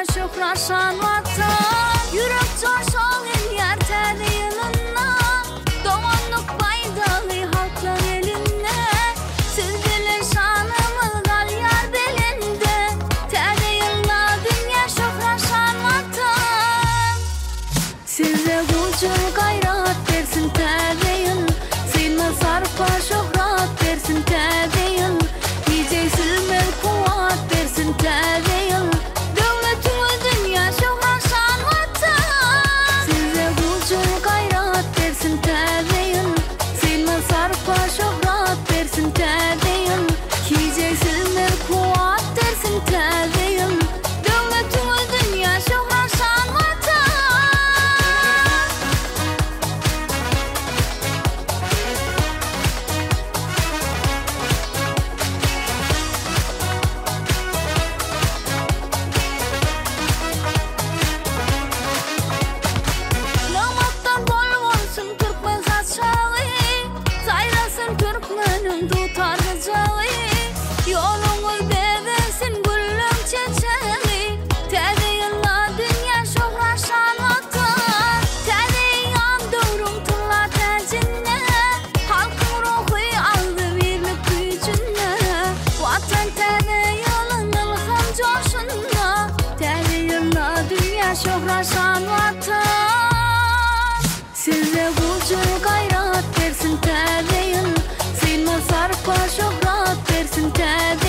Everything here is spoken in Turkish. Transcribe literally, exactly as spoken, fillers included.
şöhraşan vatan. Yürek coşan el yer terde yılına, doğanlık baydağı halklar eline. Siz bilin şanımız gal yar belinde, terde yılla dünya şöhraşan vatan. Size gücü gayrat versin terde yıl, silme sarpa şöhrat versin terde yıl. Nice silme kuvat versin terde yıl, devletimiz dünya şöhraşan vatan. Size gücü gayrat versin terde yıl, silme sarpa şöhrat versin terde yıl. Nice silme kuvat versin terde yıl, devletimiz dünya şöhraşan vatan. Namattan bol olsun Türkmen saçağı, sayrasın Türkmenin tutar gıcağı. Yolunuz bebesin gülüm çiçeği, terde yılla dünya şöhraşan vatan. Terde yandırum tırla tercinle, halkın ruhu aldı birlik gücünle. Vatan terde yılın ılham coşunla, terde yılla dünya şöhraşan vatan. Size gücü gayrat versin terde yıl, silme sarpa şöhrat versin terde